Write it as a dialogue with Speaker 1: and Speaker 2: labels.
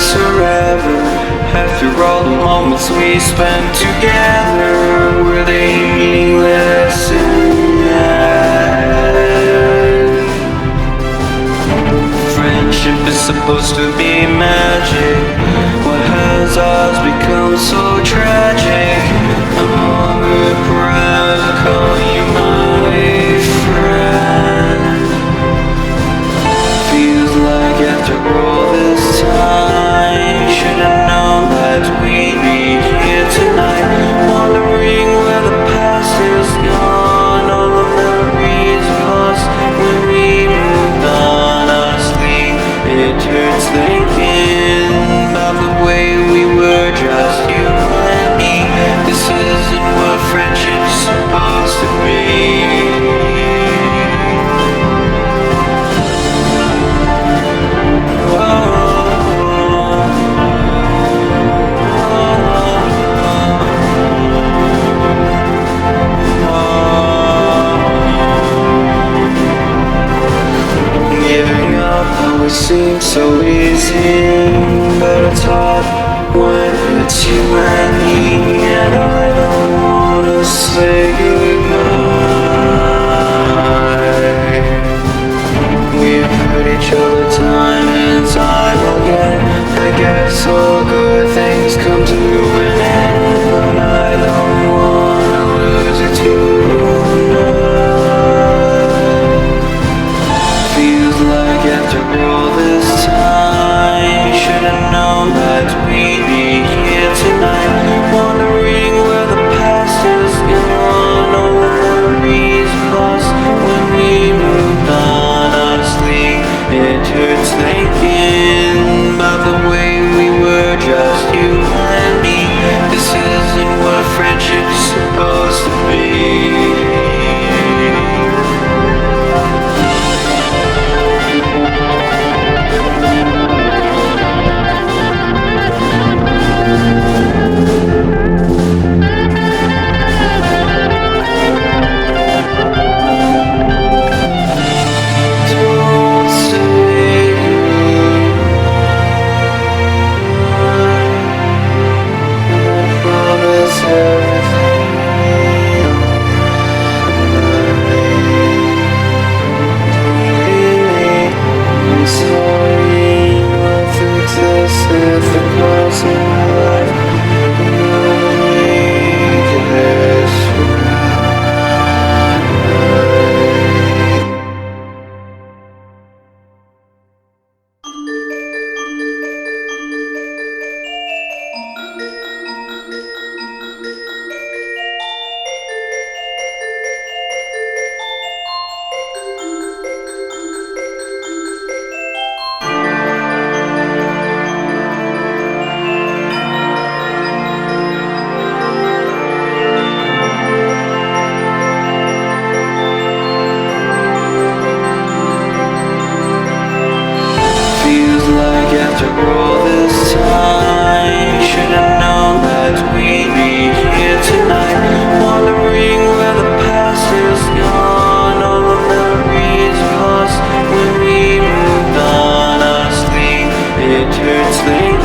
Speaker 1: last forever. After all the moments we spent together, were they meaningless in the end? Friendship is supposed to be magic. What has ours become so tragic? I'm no longer proud to call you my friend. Feels like after all this time, should've known that we'd be here tonight, wondering where the past is gone, all the memories lost when we moved on. Honestly, it hurts thinking about the way we were, just you and me. This isn't what friendship's supposed to be. Giving up always seems so easy, but it's hard when it's you and me, and I don't wanna say goodbye. We've hurt each other time and time again. I guess all good things come to an end, but I don't wanna lose you tonight. Feels like after all this time, should've known that we'd be here tonight, wondering where the past is gone, all the memories lost when we moved on. Honestly, it hurts thinking about the way we were, just you and me. This isn't what friendship's supposed to be. After all this time, should've known that we'd be here tonight, wondering where the past is gone, all the memories lost when we moved on. Honestly, it hurts thinking